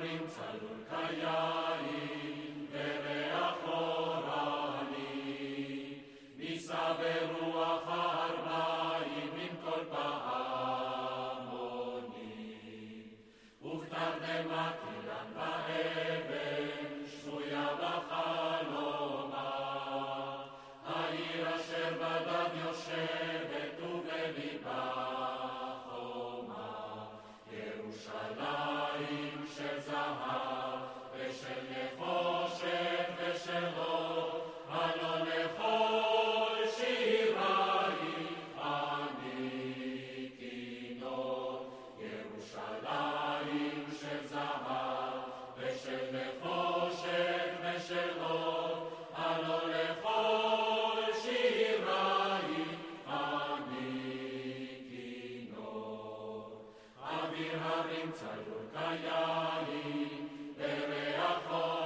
ההרים צלול כיין וריח אורני, נישא ברוח הארבעים עם כל פעמוני, ובתרדמת אילן ואבן שבויה בחלומה, העיר אשר בדד יושבת ובליבה חומה, ירושלים של זהב ושל נחושת ושל אור, הלא לכל שירייך אני כינור. ירושלים של זהב ושל נחושת ושל אור, הלא לכל שירייך אני כינור. אוויר הרים צלול כיין וריח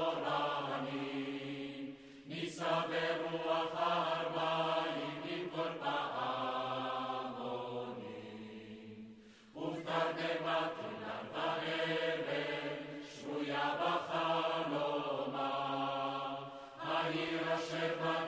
אורני, נישא ברוח הארבעים עם כל פעמוני, ובתרדמת אילן ואבן שבויה בחלומה, העיר אשר